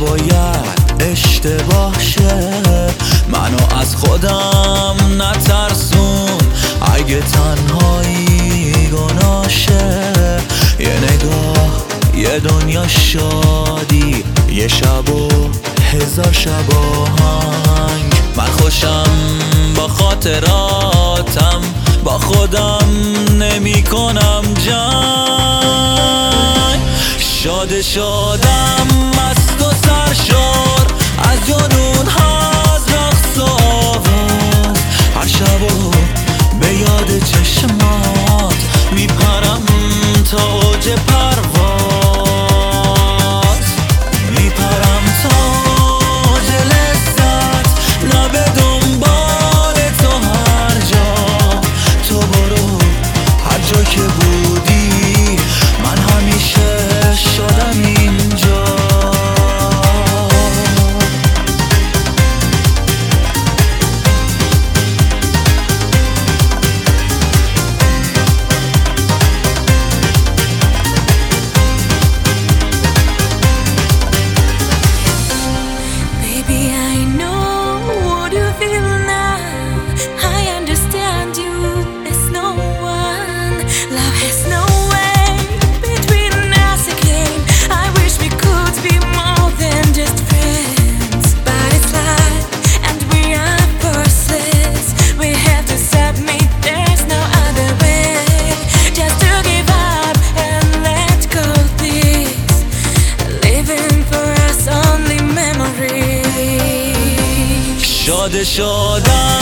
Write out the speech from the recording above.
نباید اشتباه شه، منو از خودم نترسون. اگه تنهایی گناشه، یه نگاه، یه دنیا شادی، یه شب و 1000 شب آهنگ. من خوشم با خاطراتم، با خودم نمی کنم جنگ. شاده شدم مست و سرشار از جنون ها، از رقص و آواز. هر شب و به یاد چشمات میپرم تا اوج پرواز، میپرم تا اوج لذت، نه به دنبال تو هر جا. تو برو هر جا که بودی، من همیشه شدم اینجا. شاده شدم